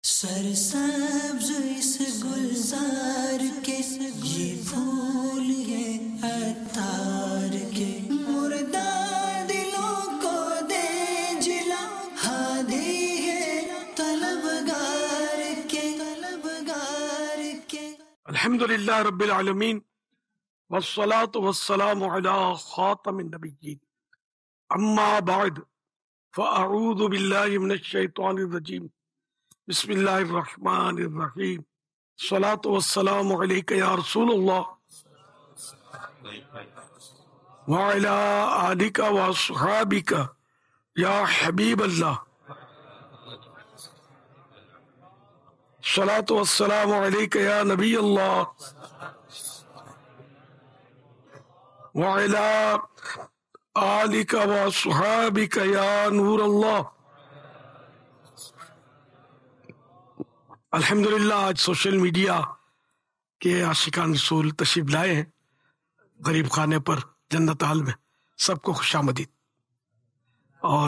سرسبز اس گلزار کے یہ پھول ہے عطار کے، مردہ دلوں کو دے جلا، ہادی ہے طلبگار کے، طلبگار کے۔ الحمدللہ رب العالمین والصلاة والسلام علی خاتم النبیین، اما بعد فاعوذ باللہ من الشیطان الرجیم، بسم اللہ الرحمن الرحیم، الصلاة والسلام علیک یا رسول اللہ وعلی آلک واصحابک یا حبیب اللہ، الصلاة والسلام علیک یا نبی اللہ وعلی آلک واصحابک یا نور اللہ۔ الحمدللہ آج سوشل میڈیا کے عاشقان رسول تشریف لائے ہیں غریب خانے پر جنت حال میں، سب کو خوش آمدید۔ اور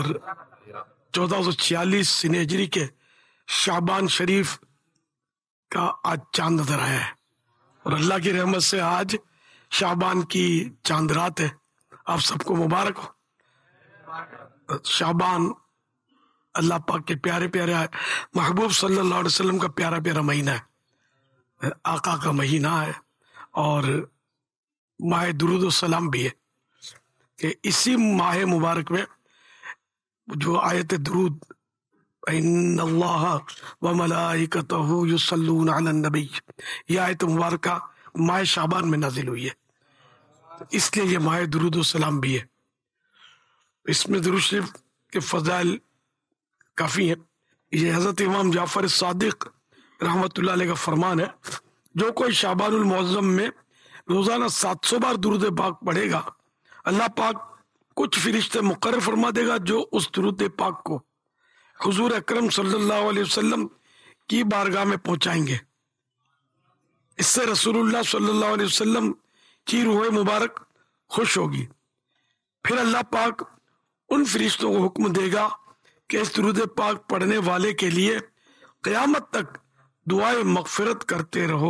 1446 سنہ ہجری کے شعبان شریف کا آج چاند نظر آیا ہے، اور اللہ کی رحمت سے آج شعبان کی چاند رات ہے۔ آپ سب کو مبارک ہو۔ شعبان اللہ پاک کے پیارے پیارے محبوب صلی اللہ علیہ وسلم کا پیارا پیارا مہینہ ہے، آقا کا مہینہ ہے، اور ماہ درود و سلام بھی ہے کہ اسی ماہ مبارک میں جو آیت درود ان اللہ وملائکتہ یصلون علی النبی، یہ آیت مبارکہ ماہ شعبان میں نازل ہوئی ہے، اس لیے یہ ماہ درود و سلام بھی ہے۔ اس میں درود شریف کے فضائل کافی ہیں۔ یہ حضرت امام جعفر الصادق رحمۃ اللہ علیہ کا فرمان ہے، جو کوئی شعبان المعظم میں روزانہ 700 بار درود پاک پڑھے گا، اللہ پاک کچھ فرشتے مقرر فرما دے گا جو اس درود پاک کو حضور اکرم صلی اللہ علیہ وسلم کی بارگاہ میں پہنچائیں گے۔ اس سے رسول اللہ صلی اللہ علیہ وسلم کی روح مبارک خوش ہوگی، پھر اللہ پاک ان فرشتوں کو حکم دے گا کہ اس درود پاک پڑھنے والے کے لیے قیامت تک دعائے مغفرت کرتے رہو۔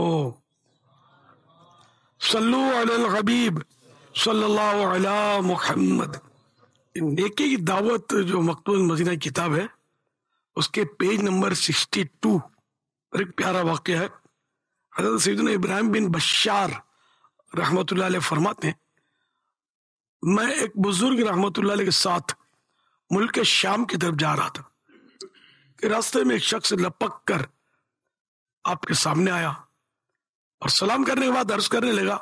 صلو علی الحبیب صلی اللہ علی محمد۔ نیکی کی دعوت جو مکتوب مدینہ کتاب ہے، اس کے پیج نمبر 62 پر ایک پیارا واقعہ ہے۔ حضرت سیدنا ابراہیم بن بشار رحمۃ اللہ علیہ فرماتے ہیں، میں ایک بزرگ رحمۃ اللہ علیہ کے ساتھ ملک شام کی طرف جا رہا تھا کہ راستے میں ایک شخص لپک کر آپ کے سامنے آیا اور سلام کرنے کے بعد عرض کرنے لگا،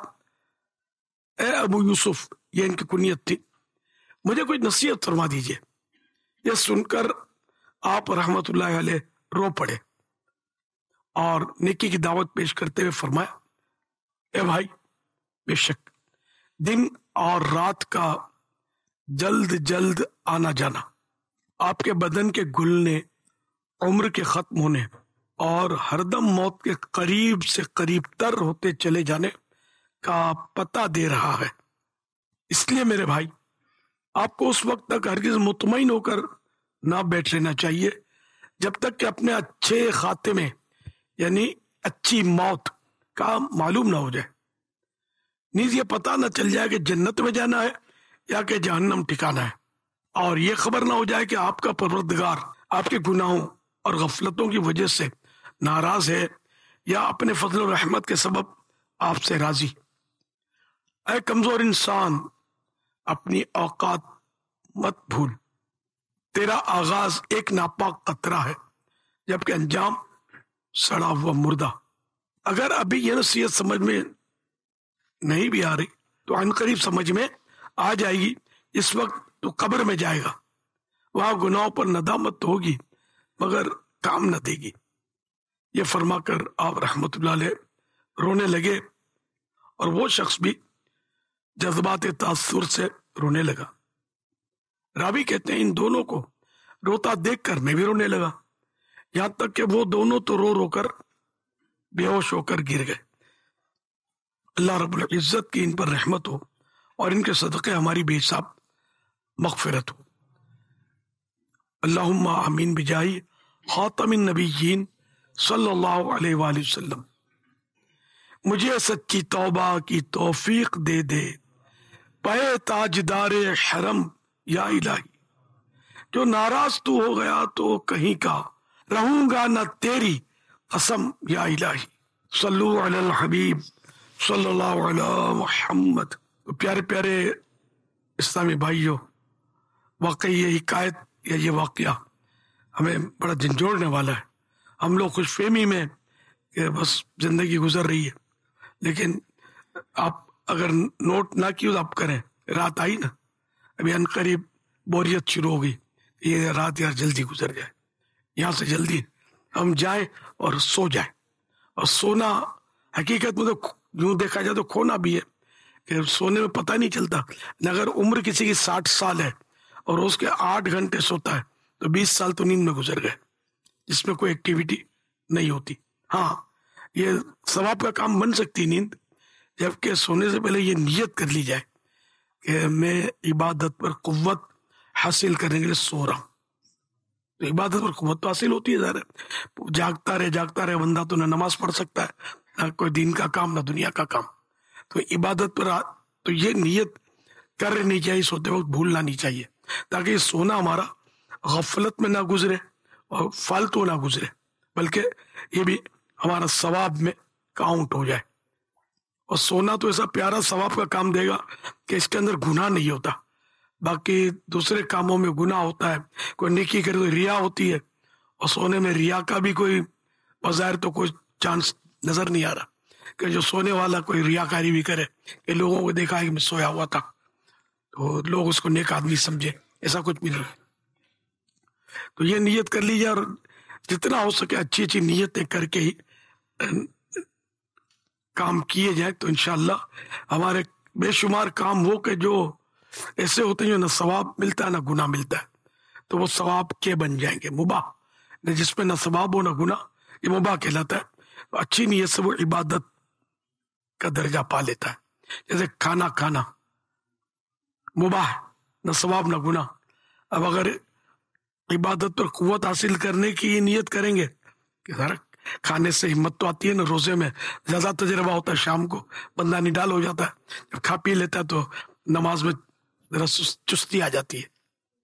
اے ابو یوسف، یہ ان کی کنیت تھی، مجھے کوئی نصیحت فرما دیجئے۔ یہ سن کر آپ رحمت اللہ علیہ رو پڑے اور نیکی کی دعوت پیش کرتے ہوئے فرمایا، اے بھائی، بے شک دن اور رات کا جلد جلد آنا جانا، آپ کے بدن کے گلنے، عمر کے ختم ہونے اور ہر دم موت کے قریب سے قریب تر ہوتے چلے جانے کا پتہ دے رہا ہے۔ اس لیے میرے بھائی، آپ کو اس وقت تک ہرگز مطمئن ہو کر نہ بیٹھ لینا چاہیے جب تک کہ اپنے اچھے خاتمے یعنی اچھی موت کا معلوم نہ ہو جائے، نیز یہ پتہ نہ چل جائے کہ جنت میں جانا ہے یا کہ جہنم ٹھکانا ہے، اور یہ خبر نہ ہو جائے کہ آپ کا پروردگار آپ کے گناہوں اور غفلتوں کی وجہ سے ناراض ہے یا اپنے فضل و رحمت کے سبب آپ سے راضی۔ اے کمزور انسان، اپنی اوقات مت بھول، تیرا آغاز ایک ناپاک قطرہ ہے جبکہ انجام سڑا ہوا مردہ۔ اگر ابھی یہ نصیحت سمجھ میں نہیں بھی آ رہی تو عن قریب سمجھ میں آ جائے گی۔ اس وقت تو قبر میں جائے گا، وہاں گناہوں پر ندامت ہوگی مگر کام نہ دے گی۔ یہ فرما کر آپ رحمت اللہ علیہ رونے لگے، اور وہ شخص بھی جذبات تاثر سے رونے لگا۔ راوی کہتے ہیں ان دونوں کو روتا دیکھ کر میں بھی رونے لگا، یہاں تک کہ وہ دونوں تو رو رو کر بے ہوش ہو کر گر گئے۔ اللہ رب العزت کی ان پر رحمت ہو اور ان کے صدقے ہماری بے حساب مغفرت ہو۔ اللہم آمین بجاہ خاتم النبیین صلی اللہ علیہ وآلہ وسلم، مجھے سچی توبہ کی توفیق دے دے، پے تاجدار حرم یا الہی، جو ناراض تو ہو گیا تو کہیں کا، رہوں گا نہ تیری قسم یا الہی۔ صلو علی الحبیب صلی اللہ علیہ محمد۔ پیارے پیارے اسلامی بھائیوں، واقعی یہ حکایت یا یہ واقعہ ہمیں بڑا جھنجھوڑنے والا ہے۔ ہم لوگ خوش فہمی میں کہ بس زندگی گزر رہی ہے، لیکن آپ اگر نوٹ نہ کیوں تو آپ کریں، رات آئی نا، ابھی ان قریب بوریت شروع ہوگی، یہ رات یار جلدی گزر جائے، یہاں سے جلدی ہم جائیں اور سو جائیں۔ اور سونا حقیقت میں تو یوں دیکھا جائے تو کھونا بھی ہے، کہ سونے میں پتہ نہیں چلتا۔ اگر عمر کسی کی 60 سال ہے اور اس کے 8 گھنٹے سوتا ہے تو 20 سال تو نیند میں گزر گئے، جس میں کوئی ایکٹیویٹی نہیں ہوتی۔ ہاں، یہ ثواب کا کام بن سکتی نیند، جبکہ سونے سے پہلے یہ نیت کر لی جائے کہ میں عبادت پر قوت حاصل کرنے کے لیے سو رہا ہوں۔ تو عبادت پر قوت تو حاصل ہوتی ہے، ظاہر ہے، جاگتا رہے بندہ تو نہ نماز پڑھ سکتا ہے، نہ کوئی دین کا کام، نہ دنیا کا کام۔ تو عبادت پر تو یہ نیت کر لینی چاہیے، سوتے وقت بھولنا نہیں چاہیے، تاکہ یہ سونا ہمارا غفلت میں نہ گزرے اور فالتو نہ گزرے، بلکہ یہ بھی ہمارا ثواب میں کاؤنٹ ہو جائے۔ اور سونا تو ایسا پیارا ثواب کا کام دے گا کہ اس کے اندر گناہ نہیں ہوتا۔ باقی دوسرے کاموں میں گناہ ہوتا ہے، کوئی نیکی کرے تو ریا ہوتی ہے، اور سونے میں ریا کا بھی کوئی بظاہر تو کوئی چانس نظر نہیں آ رہا کہ جو سونے والا کوئی ریاکاری بھی کرے کہ لوگوں کو دیکھا ہے کہ میں سویا ہوا تھا تو لوگ اس کو نیک آدمی سمجھے، ایسا کچھ بھی نہیں۔ تو یہ نیت کر لیجیے، اور جتنا ہو سکے اچھی اچھی نیتیں کر کے ہی کام کیے جائیں، تو انشاءاللہ ہمارے بے شمار کام ہو کہ جو ایسے ہوتے ہیں جو نہ ثواب ملتا ہے نہ گناہ ملتا ہے، تو وہ ثواب کے بن جائیں گے، مباح، جس میں نہ ثواب ہو نہ گناہ، یہ مباح کہلاتا ہے۔ تو اچھی نیت سے وہ عبادت کا درجہ پا لیتا ہے۔ جیسے کھانا کھانا مباح، نہ ثواب نہ گناہ۔ اب اگر عبادت پر قوت حاصل کرنے کی نیت کریں گے کہ ذرا کھانے سے ہمت تو آتی ہے نا، روزے میں زیادہ تجربہ ہوتا ہے، شام کو بندہ نڈال ہو جاتا ہے، جب کھا پی لیتا ہے تو نماز میں ذرا چستی آ جاتی ہے۔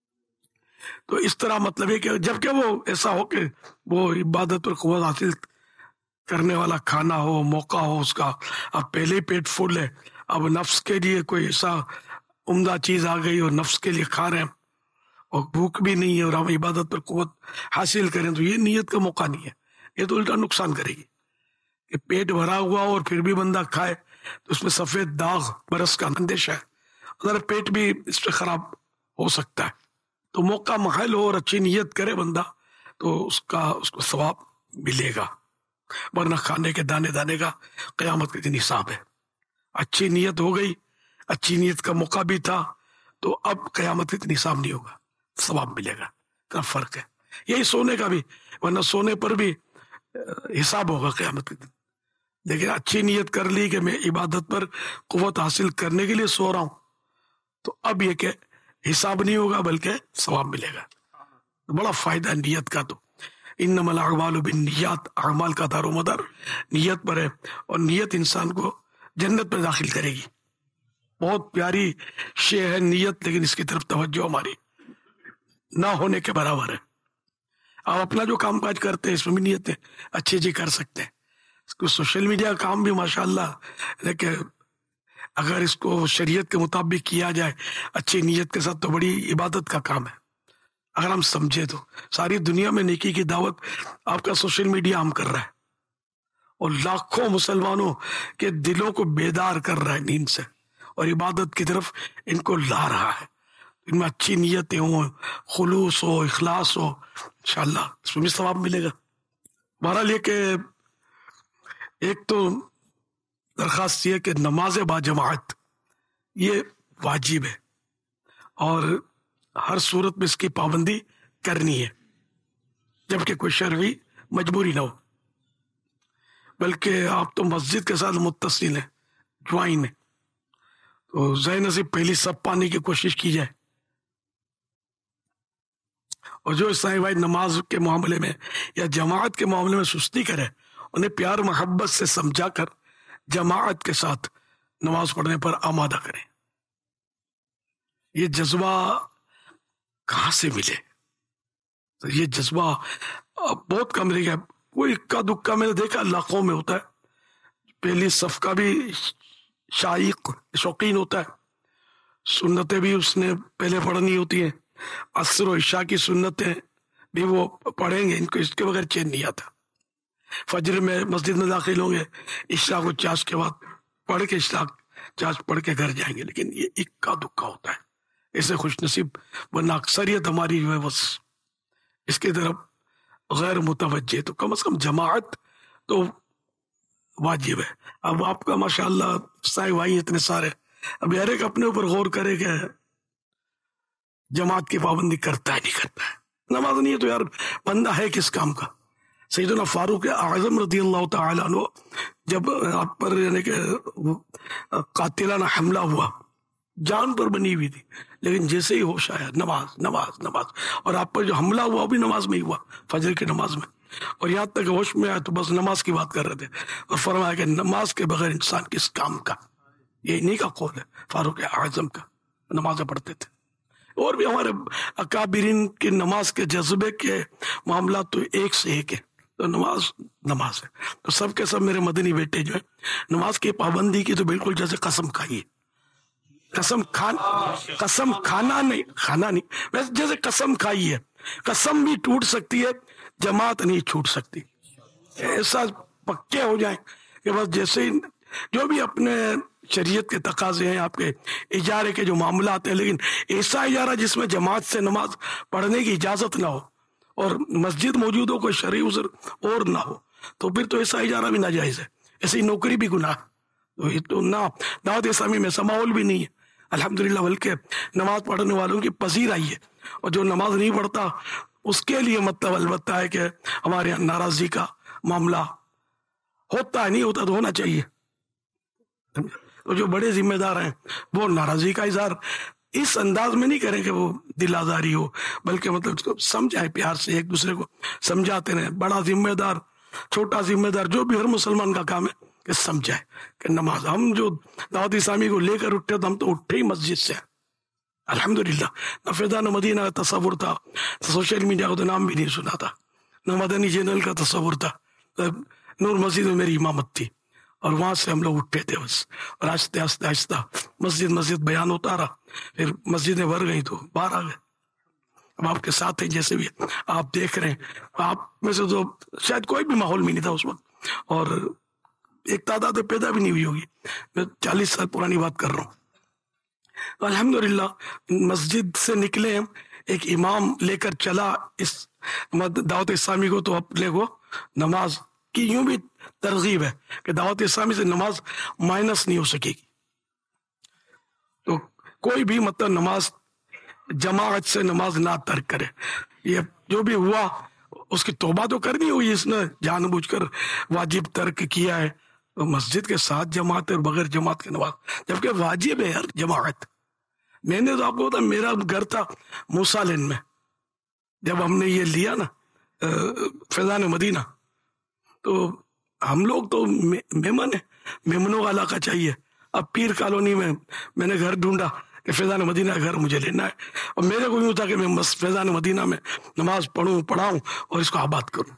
تو اس طرح مطلب ہے کہ جب کہ وہ ایسا ہو کہ وہ عبادت پر قوت حاصل کرنے والا کھانا ہو، موقع ہو اس کا، اب پہلے ہی پیٹ فل ہے، اب نفس کے لیے کوئی ایسا عمدہ چیز آ گئی اور نفس کے لیے کھا رہے ہیں اور بھوک بھی نہیں ہے اور ہم عبادت پر قوت حاصل کریں، تو یہ نیت کا موقع نہیں ہے، یہ تو الٹا نقصان کرے گی۔ کہ پیٹ بھرا ہوا اور پھر بھی بندہ کھائے تو اس میں سفید داغ برس کا اندیشہ ہے، اگر پیٹ بھی اس پہ خراب ہو سکتا ہے۔ تو موقع محل ہو اور اچھی نیت کرے بندہ تو اس کو ثواب ملے گا، ورنہ کھانے کے دانے دانے کا قیامت کے دن حساب ہے۔ اچھی نیت ہو گئی، اچھی نیت کا موقع بھی تھا، تو اب قیامت کے دن حساب نہیں ہوگا، ثواب ملے گا۔ اتنا فرق ہے۔ یہی سونے کا بھی، ورنہ سونے پر بھی حساب ہوگا قیامت کے دن، لیکن اچھی نیت کر لی کہ میں عبادت پر قوت حاصل کرنے کے لیے سو رہا ہوں، تو اب یہ کہ حساب نہیں ہوگا بلکہ ثواب ملے گا۔ بڑا فائدہ ہے نیت کا۔ تو انما الاعمال بالنیات، اعمال کا دار و مدار نیت پر ہے، اور نیت انسان کو جنت میں داخل کرے گی۔ بہت پیاری شے ہے نیت، لیکن اس کی طرف توجہ ہماری نہ ہونے کے برابر ہے۔ آپ اپنا جو کام کاج کرتے ہیں اس میں بھی نیتیں اچھی اچھی کر سکتے ہیں۔ سوشل میڈیا کا کام بھی ماشاءاللہ، لیکن اگر اس کو شریعت کے مطابق کیا جائے اچھی نیت کے ساتھ تو بڑی عبادت کا کام ہے۔ اگر ہم سمجھے تو ساری دنیا میں نیکی کی دعوت آپ کا سوشل میڈیا عام کر رہا ہے، اور لاکھوں مسلمانوں کے دلوں کو بیدار کر رہا ہے نیند سے، اور عبادت کی طرف ان کو لا رہا ہے۔ ان میں اچھی نیتیں ہوں، خلوص ہو، اخلاص ہو، انشاءاللہ اس میں بھی ثواب ملے گا۔ بہرحال یہ کہ ایک تو درخواست یہ کہ نماز با جماعت یہ واجب ہے، اور ہر صورت میں اس کی پابندی کرنی ہے، جبکہ کوئی شرعی مجبوری نہ ہو، بلکہ آپ تو مسجد کے ساتھ متصل ہیں، جوائن ہیں، تو ذہن نصیب پہلی سب پانے کی کوشش کی جائے، اور جو عیسائی بھائی نماز کے معاملے میں یا جماعت کے معاملے میں سستی کرے انہیں پیار محبت سے سمجھا کر جماعت کے ساتھ نماز پڑھنے پر آمادہ کریں۔ یہ جذبہ کہاں سے ملے؟ تو یہ جذبہ بہت کم رہ گیا، کوئی اکا دکا میں نے دیکھا لاکھوں میں ہوتا ہے، پہلی صف کا بھی شوقین ہوتا ہے، سنتیں بھی اس نے پہلے پڑھنی ہوتی ہیں، عصر و عشاء کی سنتیں بھی وہ پڑھیں گے، ان کو اس کے بغیر چین نہیں آتا۔ فجر میں مسجد میں داخل ہوں گے، عشاء کو چاش کے بعد پڑھ کے عشاء چاش پڑھ کے گھر جائیں گے، لیکن یہ اکا دکا ہوتا ہے۔ ایسے خوش نصیب ورنہ اکثریت ہماری جو ہے بس اس کی طرف غیر متوجہ، تو کم از کم جماعت تو واجب ہے۔ اب آپ کا ماشاءاللہ سائے بھائی اتنے سارے، اب ہر ایک اپنے اوپر غور کرے کہ جماعت کی پابندی کرتا ہے نہیں کرتا ہے۔ نماز نہیں ہے تو یار بندہ ہے کس کام کا؟ سیدنا فاروق اعظم رضی اللہ تعالیٰ عنہ جب آپ پر یعنی کہ قاتلانہ حملہ ہوا، جان پر بنی ہوئی تھی، لیکن جیسے ہی ہوش آیا نماز نماز نماز، اور آپ پر جو حملہ ہوا وہ بھی نماز میں ہی ہوا، فجر کی نماز میں، اور یہاں تک ہوش میں آیا تو بس نماز کی بات کر رہے تھے، اور فرمایا کہ نماز کے بغیر انسان کس کام کا؟ یہ انہی کا قول ہے فاروق اعظم کا، نمازیں پڑھتے تھے۔ اور بھی ہمارے اکابرین کی نماز کے جذبے کے معاملات تو ایک سے ایک ہے، تو نماز نماز ہے۔ تو سب کے سب میرے مدنی بیٹے جو ہے نماز کی پابندی کی تو بالکل جیسے قسم کھائیے، قسم کھانا نہیں، ویسے جیسے قسم کھائی ہے، قسم بھی ٹوٹ سکتی ہے، جماعت نہیں چھوٹ سکتی۔ ایسا پکے ہو جائیں کہ بس جیسے جو بھی اپنے شریعت کے تقاضے ہیں، آپ کے اجارے کے جو معاملات ہیں، لیکن ایسا اجارہ جس میں جماعت سے نماز پڑھنے کی اجازت نہ ہو اور مسجد موجود ہو، کوئی شرعی عذر اور نہ ہو، تو پھر تو ایسا اجارہ بھی ناجائز ہے، ایسی نوکری بھی گناہ، تو یہ تو نہ دعوت اسلامی میں ایسا ماحول بھی نہیں ہے الحمدللہ، بلکہ نماز پڑھنے والوں کی پذیرائی ہے، اور جو نماز نہیں پڑھتا اس کے لیے مطلب البتہ ہے کہ ہمارے یہاں ناراضی کا معاملہ ہوتا ہے، نہیں ہوتا تو ہونا چاہیے۔ تو جو بڑے ذمہ دار ہیں وہ ناراضی کا اظہار اس انداز میں نہیں کریں کہ وہ دل آزاری ہو، بلکہ مطلب اس کو سمجھائیں، پیار سے ایک دوسرے کو سمجھاتے رہیں۔ بڑا ذمہ دار چھوٹا ذمہ دار جو بھی ہر مسلمان کا کام ہے کہ سمجھائے کہ نماز، ہم جو دعوت اسلامی کو لے کر اٹھے تو ہم تو اٹھے ہی مسجد سے الحمدللہ، نہ فیضان مدینہ کا تصور تھا، سوشل میڈیا کو تو نام بھی نہیں سنا تھا، نہ مدنی چینل کا تصور تھا، نور مسجد میں میری امامت تھی اور وہاں سے ہم لوگ اٹھے تھے بس، اور آہستہ آہستہ آہستہ مسجد بیان ہوتا رہا، پھر مسجدیں بھر گئی تو باہر آ گئے۔ اب آپ کے ساتھ ہیں، جیسے بھی آپ دیکھ رہے ہیں، آپ میں سے تو شاید کوئی بھی ماحول میں نہیں تھا اس وقت، اور ایک تعداد پیدا بھی نہیں ہوئی ہوگی، میں 40 سال پرانی بات کر رہا ہوں۔ تو الحمدللہ مسجد سے نکلے ہم، ایک امام لے کر چلا اس دعوت اسلامی کو، تو اپنے کو نماز کی یوں بھی ترغیب ہے کہ دعوت اسلامی سے نماز مائنس نہیں ہو سکے گی، تو کوئی بھی مطلب نماز جماعت سے نماز نہ ترک کرے۔ یہ جو بھی ہوا اس کی توبہ تو کرنی ہوئی، اس نے جان بوجھ کر واجب ترک کیا ہے، تو مسجد کے ساتھ جماعت اور بغیر جماعت کی نماز، جبکہ واجب ہے یار جماعت۔ میں نے تو آپ کو بتا، میرا گھر تھا موسالین میں، جب ہم نے یہ لیا نا فیضان مدینہ، تو ہم لوگ تو میمن ہیں، میمنوں کا علاقہ چاہیے۔ اب پیر کالونی میں نے گھر ڈھونڈا کہ فیضان مدینہ گھر مجھے لینا ہے، اور میرے کو یوں تھا کہ میں فیضان مدینہ میں نماز پڑھاؤں اور اس کو آباد کروں،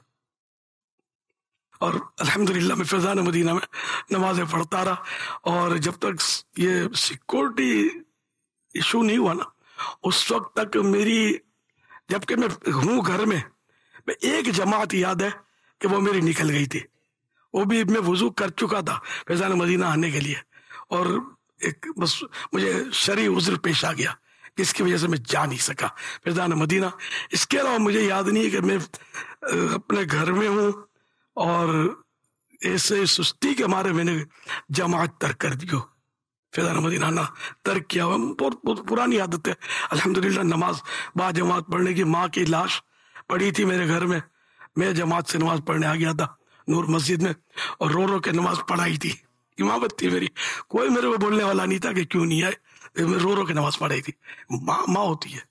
اور الحمدللہ میں فیضان مدینہ میں نمازیں پڑھتا رہا، اور جب تک یہ سیکورٹی ایشو نہیں ہوا نا اس وقت تک میری، جبکہ میں ہوں گھر میں ایک جماعت یاد ہے کہ وہ میری نکل گئی تھی، وہ بھی میں وضو کر چکا تھا فیضان مدینہ آنے کے لیے، اور ایک بس مجھے شرعی عذر پیش آ گیا جس کی وجہ سے میں جا نہیں سکا فیضان مدینہ۔ اس کے علاوہ مجھے یاد نہیں ہے کہ میں اپنے گھر میں ہوں اور ایسے سستی کے مارے میں نے جماعت ترک کر دی ہو، فیضان مدینہ نہ ترک کیا ہوا، بہت پرانی عادت ہے الحمدللہ۔ نماز با جماعت پڑھنے کی، ماں کی لاش پڑی تھی میرے گھر میں جماعت سے نماز پڑھنے آ گیا تھا نور مسجد میں، اور رو کے نماز پڑھائی تھی، امامت تھی میری، کوئی میرے کو بولنے والا نہیں تھا کہ کیوں نہیں آئے، میں رو کے نماز پڑھائی تھی۔ ماں ہوتی ہے،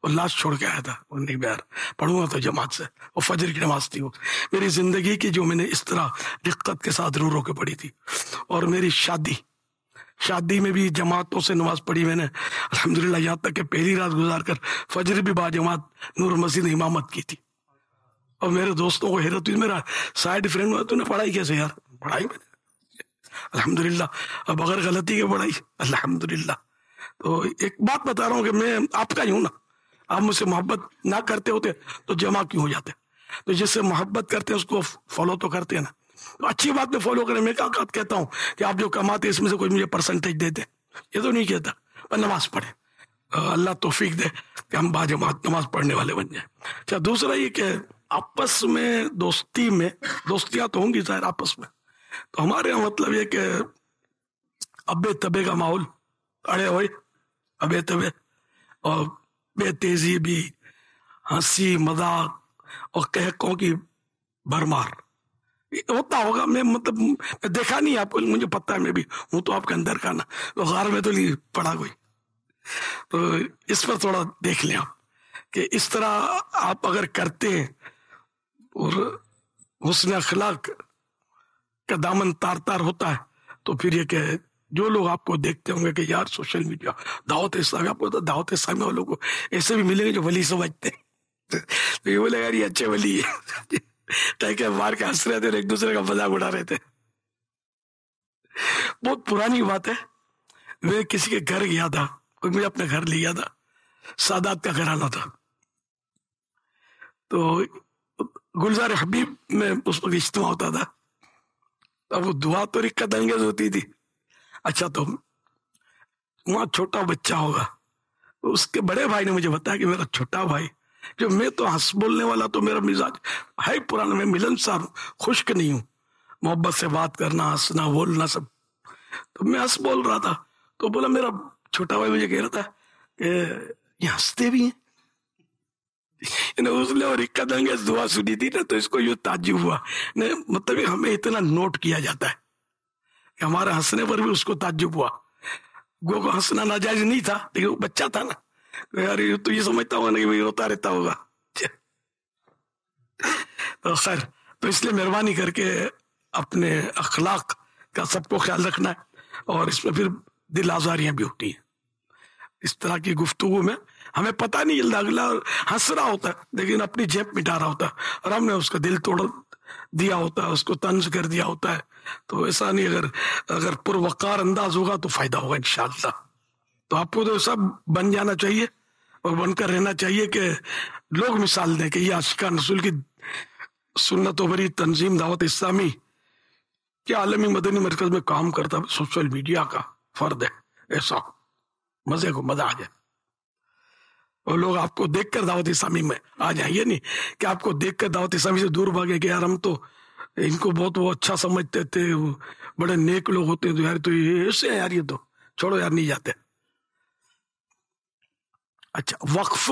اور لاش چھوڑ کے آیا تھا، وہ نہیں بیار پڑھوں گا تو جماعت سے، وہ فجر کی نماز تھی، وہ میری زندگی کی جو میں نے اس طرح دقت کے ساتھ رو رو کے پڑھی تھی. اور میری شادی میں بھی جماعتوں سے نماز پڑھی میں نے الحمدللہ، یہاں تک کہ پہلی رات گزار کر فجر بھی با جماعت نور مسجد نے امامت کی تھی. اور میرے دوستوں کو حیرت ہوئی، میرا سائڈ فرینڈ ہوا، تو نے پڑھائی کیسے یار؟ پڑھائی میں نے الحمدللہ، اب بغیر غلطی کے پڑھائی الحمدللہ. تو ایک بات بتا رہا ہوں کہ میں آپ کا ہی ہوں نا، آپ مجھ سے محبت نہ کرتے ہوتے تو جمع کیوں ہو جاتے؟ تو جس سے محبت کرتے ہیں اس کو فالو تو کرتے ہیں نا، تو اچھی بات میں فالو کریں. میں کہتا ہوں کہ آپ جو کماتے اس میں سے کوئی مجھے پرسنٹیج دیتے، یہ تو نہیں کہتا، پر نماز پڑھیں، اللہ توفیق دے کہ ہم با جماعت نماز پڑھنے والے بن جائیں. اچھا، دوسرا یہ کہ آپس میں دوستیاں تو ہوں گی ظاہر آپس میں، تو ہمارے یہاں مطلب یہ کہ ابے تبے کا ماحول، اڑے ہوئے ابے تبے، اور بے تیزی بھی، ہنسی مذاق اور کہکوں کی بھرمار ہوتا ہوگا. میں مطلب میں دیکھا نہیں آپ کو، مجھے پتہ ہے، میں بھی ہوں تو آپ کے اندر کا نا، تو غار میں تو نہیں پڑا کوئی. تو اس پر تھوڑا دیکھ لیں آپ کہ اس طرح آپ اگر کرتے ہیں اور حسن اخلاق کا دامن تار تار ہوتا ہے، تو پھر یہ کہ جو لوگ آپ کو دیکھتے ہوں گے کہ یار سوشل میڈیا دعوت اسلامی، آپ کو دعوت اسلامی والوں کو ایسے بھی ملیں گے جو ولی سمجھتے ہیں، تو یہ بولے یار یہ اچھے ولی ہے، کہ مار کے ہنس رہے تھے اور ایک دوسرے کا مذاق اڑا رہے تھے. بہت پرانی بات ہے، میں کسی کے گھر گیا تھا، کوئی مجھے اپنے گھر لے گیا تھا، سادات کا گھرانہ تھا، تو گلزار حبیب میں اس وقت اجتماع ہوتا تھا. اب وہ دعا تو رکت انگیز ہوتی تھی. اچھا، تو وہاں چھوٹا بچہ ہوگا، اس کے بڑے بھائی نے مجھے بتایا کہ میرا چھوٹا بھائی، جو میں تو ہنس بولنے والا، تو میرا مزاج ہے پرانا، میں ملنسار ہوں، خشک نہیں ہوں، محبت سے بات کرنا، ہنسنا بولنا سب. تو میں ہنس بول رہا تھا، تو بولا میرا چھوٹا بھائی مجھے کہہ رہا تھا کہ یہ ہنستے بھی ہیں. اس نے اور اکت انگیز دعا سنی تھی نا، تو اس کو یوں تعجب ہوا، مطلب ہمیں اتنا نوٹ کیا جاتا ہے کہ ہمارے ہنسنے پر بھی اس کو تعجب ہوا. گو کو ہنسنا ناجائز نہیں تھا، لیکن وہ بچہ تھا نا، یار تو یہ سمجھتا ہوگا نا کہ روتا رہتا ہوگا. تو خیر، تو اس لیے مہربانی کر کے اپنے اخلاق کا سب کو خیال رکھنا ہے، اور اس میں پھر دل آزاریاں بھی ہوتی ہیں. اس طرح کی گفتگو میں ہمیں پتہ نہیں چلتا، اگلا ہنس رہا ہوتا ہے لیکن اپنی جیب مٹا رہا ہوتا ہے، اور ہم نے اس کا دل توڑ دیا ہوتا ہے، اس کو طنز کر دیا ہوتا ہے. تو ایسا نہیں، اگر پروقار انداز ہوگا تو فائدہ ہوگا انشاءاللہ. تو آپ کو تو سب بن جانا چاہیے اور بن کر رہنا چاہیے کہ لوگ مثال دیں کہ یہ عاشقان رسول کی سنت و بری تنظیم دعوت اسلامی کے عالمی مدنی مرکز میں کام کرتا سوشل میڈیا کا فرد ہے، ایسا مزے کو مزہ آ جائے، اور لوگ آپ کو دیکھ کر دعوت اسلامی میں آ جائیں. یہ نہیں کہ آپ کو دیکھ کر دعوت اسلامی سے دور بھاگے کہ یار ہم تو ان کو بہت وہ اچھا سمجھتے تھے، بڑے نیک لوگ ہوتے ہیں، تو یار تو یہ ایسے ہیں یار، یہ تو چھوڑو یار، نہیں جاتے. اچھا، وقف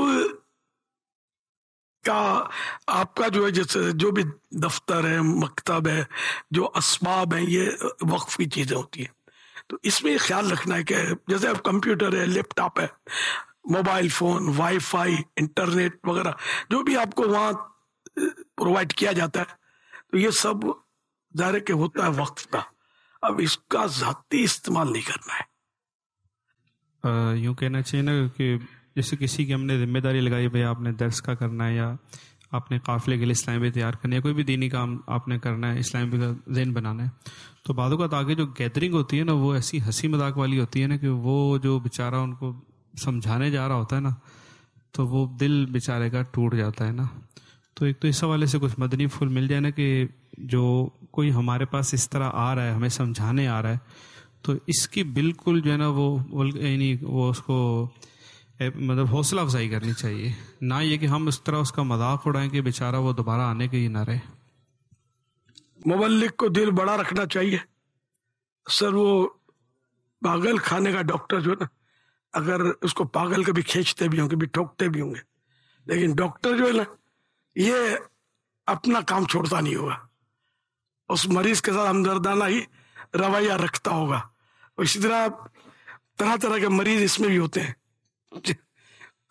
کا آپ کا جو ہے، جیسے جو بھی دفتر ہے، مکتب ہے، جو اسباب ہیں، یہ وقف کی چیزیں ہوتی ہیں. تو اس میں خیال رکھنا ہے کہ جیسے اب کمپیوٹر ہے، لیپ ٹاپ ہے، mobile phone, wifi, internet وغیرہ جو بھی آپ کو وہاں پرووائڈ کیا جاتا ہے، تو یہ سب ظاہر کہ ہوتا ہے وقف کا. اب اس کا ذاتی استعمال نہیں کرنا ہے. یوں کہنا چاہیے نا کہ جیسے کسی کی ہم نے ذمہ داری لگائی، بھائی آپ نے درس کا کرنا ہے، یا آپ نے قافلے کے لیے اسلامی تیار کرنا ہے، کوئی بھی دینی کام آپ نے کرنا ہے، اسلامی کا ذہن بنانا ہے، تو بعد اوقات آگے جو گیدرنگ ہوتی ہے نا، وہ ایسی ہنسی مذاق والی ہوتی ہے نا کہ وہ جو بیچارہ ان کو سمجھانے جا رہا ہوتا ہے نا، تو وہ دل بیچارے کا ٹوٹ جاتا ہے نا. تو ایک تو اس حوالے سے کچھ مدنی پھول مل جائے نا کہ جو کوئی ہمارے پاس اس طرح آ رہا ہے، ہمیں سمجھانے آ رہا ہے، تو اس کی بالکل جو ہے نا وہ اس کو مطلب حوصلہ افزائی کرنی چاہیے، نہ یہ کہ ہم اس طرح اس کا مذاق اڑائیں کہ بیچارہ وہ دوبارہ آنے کے ہی نہ رہے. مبلغ کو دل بڑا رکھنا چاہیے. سر وہ پاگل کھانے کا ڈاکٹر جو ہے نا، اگر اس کو پاگل کبھی کھینچتے بھی ہوں گے، کبھی ٹھوکتے بھی ہوں گے، لیکن ڈاکٹر جو ہے نا، یہ اپنا کام چھوڑتا نہیں ہوگا، اس مریض کے ساتھ ہمدردانہ ہی رویہ رکھتا ہوگا. اسی طرح طرح طرح کے مریض اس میں بھی ہوتے ہیں، تو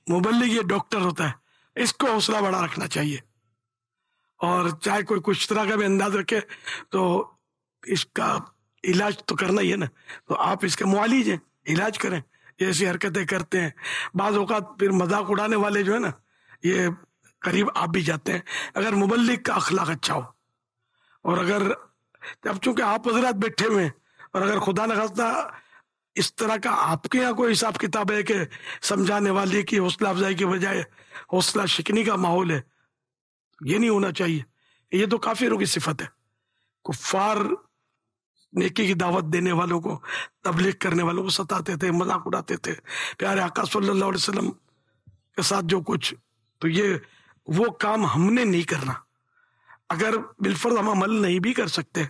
مبلغ یہ ڈاکٹر ہوتا ہے، اس کو حوصلہ بڑا رکھنا چاہیے، اور چاہے کوئی کچھ طرح کا بھی انداز رکھے تو اس کا علاج تو کرنا ہی ہے نا، تو آپ اس کے معالج ہیں، علاج کریں، ایسی حرکتیں کرتے ہیں۔ بعض اوقات پھر مذاق اڑانے والے جو ہے نا یہ قریب آپ بھی جاتے ہیں، اگر مبلغ کا اخلاق اچھا ہو، اور اگر اب چونکہ آپ حضرات بیٹھے ہوئے ہیں، اور اگر خدا نخواستہ اس طرح کا آپ کے یہاں کوئی حساب کتاب ہے کہ سمجھانے والے کی حوصلہ افزائی کے بجائے حوصلہ شکنی کا ماحول ہے، یہ نہیں ہونا چاہیے، یہ تو کافروں کی صفت ہے۔ کفار نیکی کی دعوت دینے والوں کو، تبلیغ کرنے والوں کو ستاتے تھے، مذاق اڑاتے تھے، پیارے آقا صلی اللہ علیہ وسلم کے ساتھ جو کچھ، تو یہ وہ کام ہم نے نہیں کرنا۔ اگر بالفرض ہم عمل نہیں بھی کر سکتے،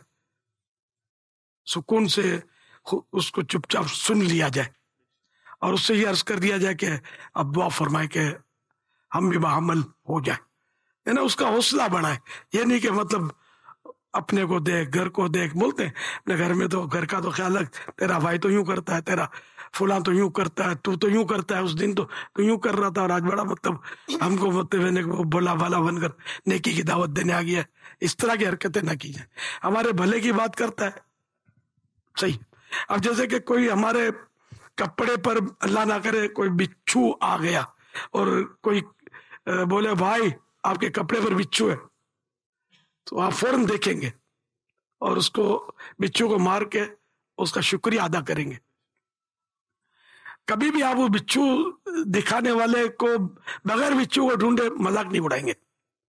سکون سے اس کو چپ چاپ سن لیا جائے، اور اس سے یہ عرض کر دیا جائے کہ اب دعا فرمائے کہ ہم بھی بعمل ہو جائیں، ہے نا، اس کا حوصلہ بڑھائے۔ یہ نہیں کہ مطلب اپنے کو دیکھ، گھر کو دیکھ، بولتے ہیں اپنے گھر میں تو گھر کا تو خیال رکھ، تیرا بھائی تو یوں کرتا ہے، تیرا فلاں تو یوں کرتا ہے، تو یوں کرتا ہے، اس دن تو یوں کر رہا تھا، اور آج بڑا مطلب ہم کو مطلب بولا بالا بن کر نیکی کی دعوت دینے آ گیا ہے۔ اس طرح کی حرکتیں نہ کی جائیں، ہمارے بھلے کی بات کرتا ہے، صحیح۔ اب جیسے کہ کوئی ہمارے کپڑے پر اللہ نہ کرے کوئی بچھو آ گیا، اور کوئی بولے بھائی آپ کے کپڑے پر بچھو ہے، تو آپ فوراً دیکھیں گے اور اس کو بچھو کو مار کے اس کا شکریہ ادا کریں گے۔ کبھی بھی آپ وہ بچھو دکھانے والے کو بغیر بچھو کو ڈھونڈے مذاق نہیں اڑائیں گے،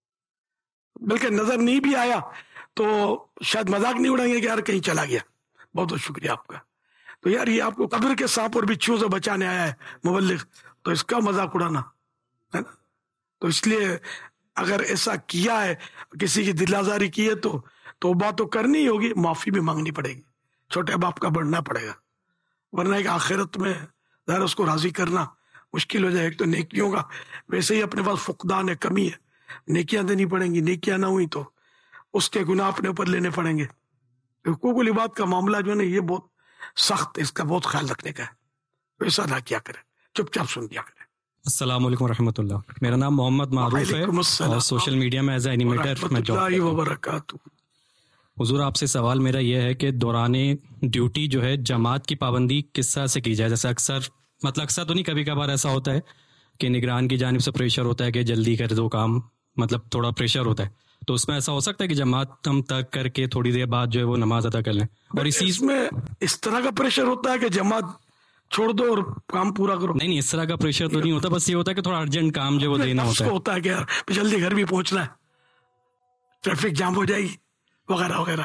بلکہ نظر نہیں بھی آیا تو شاید مذاق نہیں اڑائیں گے کہ یار کہیں چلا گیا، بہت بہت شکریہ آپ کا، تو یار یہ آپ کو قبر کے سانپ اور بچھو سے بچانے آیا ہے مبلغ، تو اس کا مذاق اڑانا ہے نا۔ تو اس لیے اگر ایسا کیا ہے، کسی کی دل آزاری کی ہے، تو توبہ تو کرنی ہوگی، معافی بھی مانگنی پڑے گی، چھوٹے باپ کا بڑھنا پڑے گا، ورنہ ایک آخرت میں ظاہر اس کو راضی کرنا مشکل ہو جائے۔ ایک تو نیکیوں کا ویسے ہی اپنے پاس فقدان ہے، کمی ہے، نیکیاں دینی پڑیں گی، نیکیاں نہ ہوئی تو اس کے گناہ اپنے اوپر لینے پڑیں گے۔ حقوق العباد کا معاملہ جو ہے نا یہ بہت سخت، اس کا بہت خیال رکھنے کا ہے، ایسا نہ کیا کرے، چپ چاپ سن دیا کرے۔ السلام علیکم ورحمۃ اللہ، میرا نام محمد معروف ہے اور سوشل میڈیا میں ایز اے اینیمیٹر میں جاب کرتا ہوں۔ وبرکاتہ۔ حضور آپ سے سوال میرا یہ ہے کہ دوران ڈیوٹی جو ہے جماعت کی پابندی کس طرح سے کی جائے؟ جیسے اکثر تو نہیں، کبھی کبھار ایسا ہوتا ہے کہ نگران کی جانب سے پریشر ہوتا ہے کہ جلدی کر دو کام، مطلب تھوڑا پریشر ہوتا ہے، تو اس میں ایسا ہو سکتا ہے کہ جماعت ہم تک کر کے تھوڑی دیر بعد جو ہے وہ نماز ادا کر لیں؟ اور اس میں اس طرح کا پریشر ہوتا ہے کہ جماعت چھوڑ دو اور کام پورا کرو؟ نہیں، اس طرح کا پریشر تو نہیں ہوتا، بس یہ ہوتا ہے کہ تھوڑا ارجنٹ کام جو وہ دینا ہوتا ہے کہ یار جلدی گھر بھی پہنچنا ہے، ٹریفک جام ہو جائے گی وغیرہ وغیرہ۔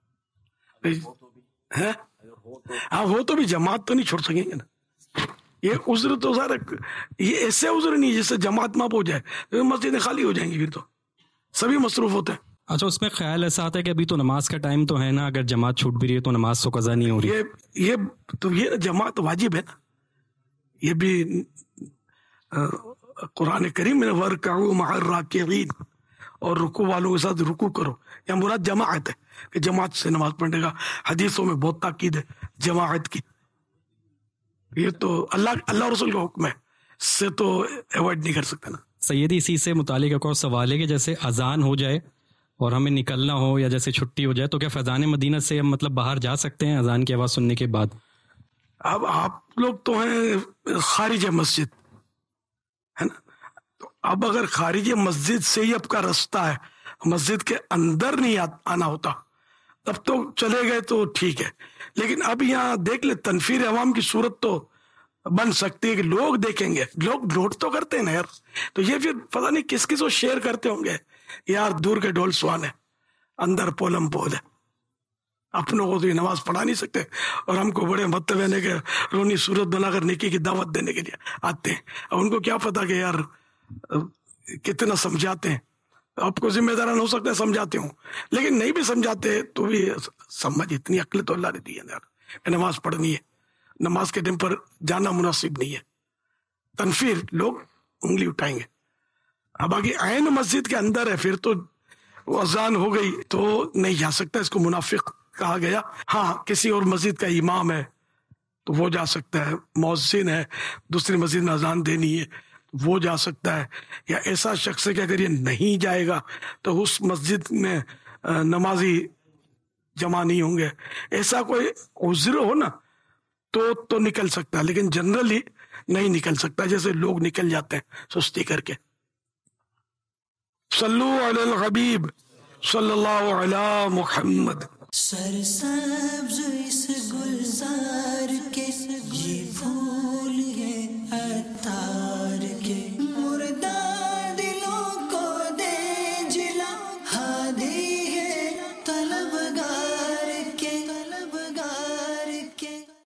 ہاں وہ تو بھی جماعت تو نہیں چھوڑ سکیں گے نا، یہ عذر تو سارا یہ ایسے عذر نہیں جس سے جماعت ماپ ہو جائے، مسجدیں خالی ہو جائیں گی، پھر تو سبھی مصروف ہوتے ہیں۔ اچھا، اس میں خیال ایسا آتا ہے کہ ابھی تو نماز کا ٹائم تو ہے نا، اگر جماعت چھوٹ بھی رہی ہے تو نماز تو قضا نہیں ہو رہی، یہ جماعت واجب ہے نا، یہ بھی قرآن کریم میں وَارْكَعُوا مَعَ الرَّاكِعِينَ، اور رکوع والوں کے ساتھ رکوع کرو، یا مراد جماعت ہے کہ جماعت سے نماز پڑھنے کا حدیثوں میں بہت تاکید ہے جماعت کی، یہ تو اللہ رسول کا حکم ہے، اس سے تو ایوائڈ نہیں کر سکتے نا۔ سیدی اسی سے متعلق ایک اور سوال ہے کہ جیسے اذان ہو جائے اور ہمیں نکلنا ہو یا جیسے چھٹی ہو جائے تو کیا فیضان مدینہ سے ہم مطلب باہر جا سکتے ہیں اذان کی آواز سننے کے بعد؟ اب آپ لوگ تو ہیں خارج مسجد، ہے نا، تو اب اگر خارج مسجد سے ہی آپ کا رستہ ہے، مسجد کے اندر نہیں آنا ہوتا، تب تو چلے گئے تو ٹھیک ہے، لیکن اب یہاں دیکھ لیں تنفیر عوام کی صورت تو بن سکتی ہے کہ لوگ دیکھیں گے، لوگ نوٹ تو کرتے ہیں نا یار، تو یہ پھر پتہ نہیں کس کس کو شیئر کرتے ہوں گے، یار دور کے ڈھول سوان ہے، اندر پولم پول ہے، اپنوں کو تو یہ نماز پڑھا نہیں سکتے، اور ہم کو بڑے متونے کے رونی صورت بنا کر نیکی کی دعوت دینے کے لیے آتے ہیں۔ اب ان کو کیا پتا کہ یار کتنا سمجھاتے ہیں، آپ کو ذمہ داران ہو سکتا ہے سمجھاتے ہوں، لیکن نہیں بھی سمجھاتے تو بھی سمجھ، اتنی عقل تو اللہ نے دی ہے یار، نماز پڑھنی ہے، نماز کے ٹائم پر جانا مناسب نہیں ہے، تنفیر لوگ انگلی اٹھائیں گے۔ اب باقی عین مسجد کے اندر ہے پھر تو وہ اذان ہو گئی تو نہیں جا سکتا، اس کو منافق کہا گیا۔ ہاں کسی اور مسجد کا امام ہے تو وہ جا سکتا ہے، مؤذن ہے دوسری مسجد میں اذان دینی ہے وہ جا سکتا ہے، یا ایسا شخص ہے کہ اگر یہ نہیں جائے گا تو اس مسجد میں نمازی جمع نہیں ہوں گے، ایسا کوئی عذر ہو نا تو نکل سکتا ہے، لیکن جنرلی نہیں نکل سکتا، جیسے لوگ نکل جاتے ہیں سستی کر کے۔ صلو علی الحبیب صلی اللہ علی محمد۔ سرسبز اس گلزار کے یہ پھول